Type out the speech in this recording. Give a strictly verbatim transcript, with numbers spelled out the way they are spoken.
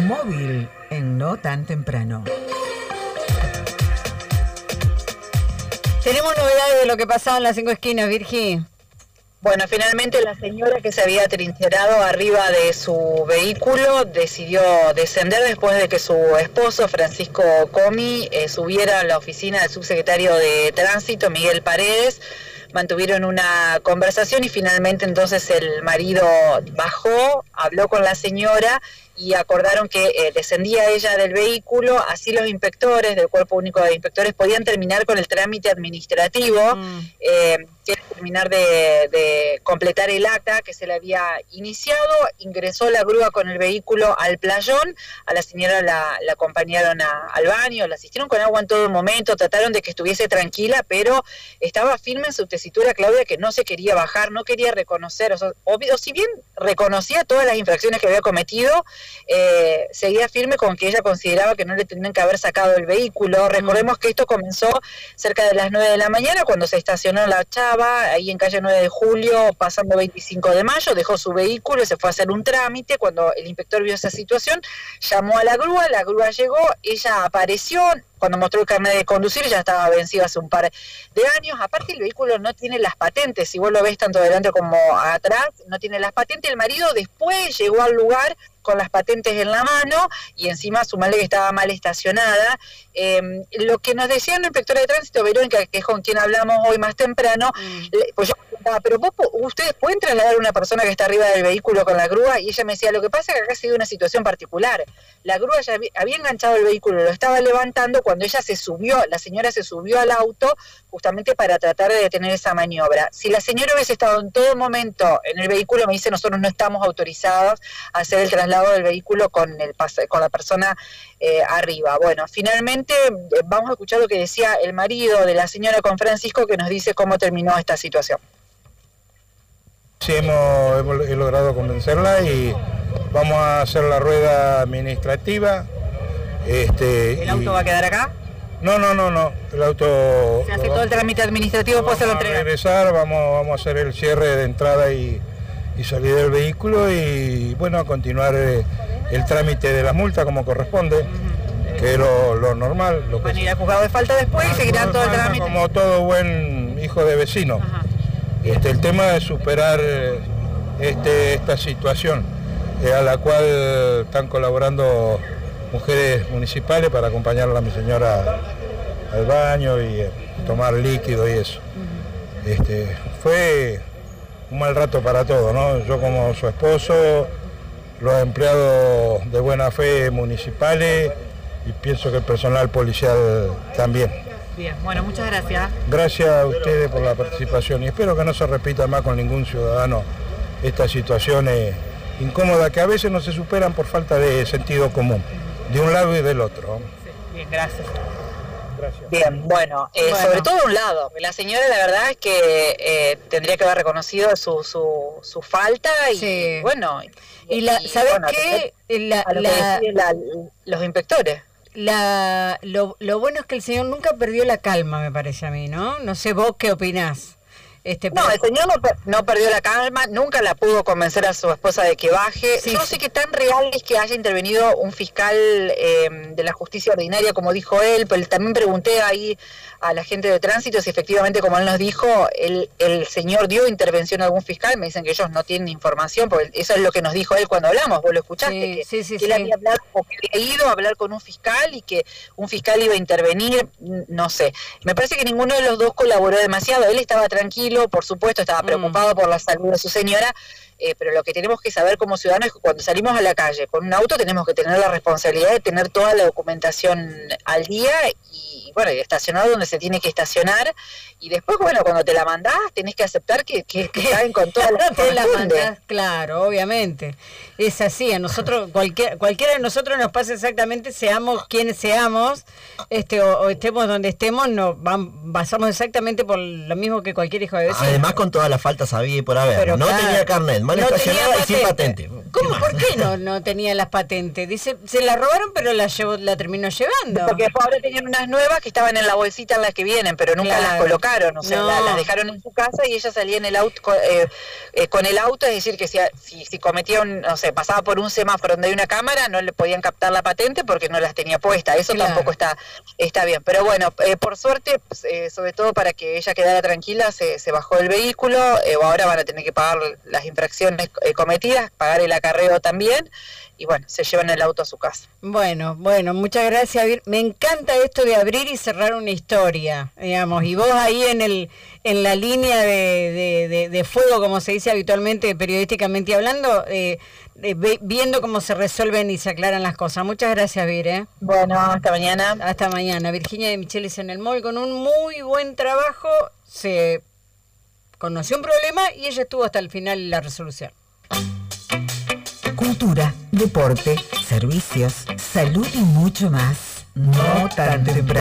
móvil en No Tan Temprano. Tenemos novedades de lo que pasaba en las cinco esquinas, Virgi. Bueno, finalmente la señora que se había trincherado arriba de su vehículo decidió descender después de que su esposo, Francisco Comi, eh, subiera a la oficina del subsecretario de Tránsito, Miguel Paredes. Mantuvieron una conversación y finalmente entonces el marido bajó, habló con la señora y acordaron que eh, descendía ella del vehículo, así los inspectores del Cuerpo Único de Inspectores podían terminar con el trámite administrativo, mm. eh, que es terminar de, de completar el acta que se le había iniciado. Ingresó la grúa con el vehículo al playón, a la señora la, la acompañaron a, al baño, la asistieron con agua en todo momento, trataron de que estuviese tranquila, pero estaba firme en su tesitura, Claudia, que no se quería bajar, no quería reconocer, o sea, obvio, si bien reconocía todas las infracciones que había cometido, Eh, seguía firme con que ella consideraba que no le tenían que haber sacado el vehículo. Recordemos que esto comenzó cerca de las nueve de la mañana, cuando se estacionó la chava, ahí en calle nueve de julio, pasando veinticinco de mayo, dejó su vehículo y se fue a hacer un trámite. Cuando el inspector vio esa situación, llamó a la grúa, la grúa llegó, ella apareció. Cuando mostró el carnet de conducir ya estaba vencido hace un par de años. Aparte, el vehículo no tiene las patentes, si vos lo ves tanto adelante como atrás, no tiene las patentes. El marido después llegó al lugar con las patentes en la mano y encima sumarle que estaba mal estacionada. Eh, lo que nos decía la inspectora de tránsito, Verónica, que es con quien hablamos hoy más temprano, mm. le, pues yo preguntaba, pero vos, ustedes pueden trasladar a una persona que está arriba del vehículo con la grúa, y ella me decía, lo que pasa es que acá ha sido una situación particular. La grúa ya había, había enganchado el vehículo, lo estaba levantando cuando ella se subió, la señora se subió al auto justamente para tratar de detener esa maniobra. Si la señora hubiese estado en todo momento en el vehículo, me dice, nosotros no estamos autorizados a hacer el traslado del vehículo con, el, con la persona eh, arriba. Bueno, finalmente eh, vamos a escuchar lo que decía el marido de la señora con Francisco, que nos dice cómo terminó esta situación. Sí, hemos, hemos he logrado convencerla y vamos a hacer la rueda administrativa. Este, ¿El auto y... va a quedar acá? No, no, no, no. El auto... Se hace todo el trámite administrativo, después se lo entrega. Vamos a regresar, vamos, vamos a hacer el cierre de entrada y, y salida del vehículo y, bueno, a continuar eh, el trámite de la multa como corresponde, uh-huh. que es lo, lo normal. Lo Van que a ir al juzgado de falta después y seguirán todo el trámite. Como todo buen hijo de vecino. Uh-huh. Este, el tema es superar este, esta situación eh, a la cual están colaborando mujeres municipales para acompañar a mi señora al baño y eh, tomar líquido y eso. Uh-huh. Este, fue un mal rato para todos, ¿no? Yo como su esposo, los empleados de buena fe municipales y pienso que el personal policial también. Bien, bueno, muchas gracias. Gracias a ustedes por la participación y espero que no se repita más con ningún ciudadano estas situaciones incómodas que a veces no se superan por falta de sentido común, de un lado y del otro. Sí, bien, gracias. Gracias. Bien, bueno, eh, bueno, sobre todo de un lado, la señora la verdad es que eh, tendría que haber reconocido su, su, su falta y sí. bueno, y, y la, ¿sabes bueno, qué? La, a lo la, que la, los inspectores. La, lo, lo bueno es que el señor nunca perdió la calma, me parece a mí, ¿no? No sé vos qué opinás. Este, no, el señor no, no perdió la calma, nunca la pudo convencer a su esposa de que baje. Sí, Yo no sé qué tan real es que haya intervenido un fiscal eh, de la justicia ordinaria, como dijo él, pero también pregunté ahí a la gente de tránsito si efectivamente, como él nos dijo, el, el señor dio intervención a algún fiscal. Me dicen que ellos no tienen información, porque eso es lo que nos dijo él cuando hablamos, vos lo escuchaste, sí, que, sí, sí, que él sí. había hablado, o que había ido a hablar con un fiscal y que un fiscal iba a intervenir, no sé. Me parece que ninguno de los dos colaboró demasiado. Él estaba tranquilo, por supuesto, estaba preocupado mm. por la salud de su señora, eh, pero lo que tenemos que saber como ciudadanos es que cuando salimos a la calle con un auto tenemos que tener la responsabilidad de tener toda la documentación al día y, bueno, y estacionar donde se tiene que estacionar, y después, bueno, cuando te la mandás tenés que aceptar que, que, que caen con todas las te la mandás, claro, obviamente. Es así, a nosotros, cualquier, cualquiera de nosotros nos pasa exactamente, seamos quienes seamos, este o, o estemos donde estemos, nos pasamos exactamente por lo mismo que cualquier hijo de vecino. Además con todas las faltas había y por haber, pero no claro, tenía carnet, mal estacionada y sin patente. ¿Cómo? ¿Por qué no, no tenía las patentes? Dice, se la robaron, pero la llevó, la terminó llevando. Porque después ahora tenían unas nuevas que estaban en la bolsita en las que vienen, pero nunca Claro. las colocaron, o sea, No. la- las dejaron en su casa y ella salía en el auto, co- eh, eh, con el auto, es decir, que si, si, si cometía un, no sé, pasaba por un semáforo donde hay una cámara, no le podían captar la patente porque no las tenía puesta, eso Claro. tampoco está, está bien. Pero bueno, eh, por suerte, pues, eh, sobre todo para que ella quedara tranquila, se, se bajó del vehículo, eh, ahora van a tener que pagar las infracciones eh, cometidas, pagar el acarreo también, y bueno, se llevan el auto a su casa. Bueno, bueno, muchas gracias. Vir. Me encanta esto de abrir y cerrar una historia, digamos, y vos ahí en el en la línea de, de, de, de fuego, como se dice habitualmente, periodísticamente hablando, eh, eh, ve- viendo cómo se resuelven y se aclaran las cosas. Muchas gracias, Vir. ¿eh? Bueno, hasta mañana. Hasta mañana. Virginia de Michelis en el mall con un muy buen trabajo. Se conoció un problema y ella estuvo hasta el final en la resolución. Cultura, deporte, servicios, salud y mucho más. No tan temprano.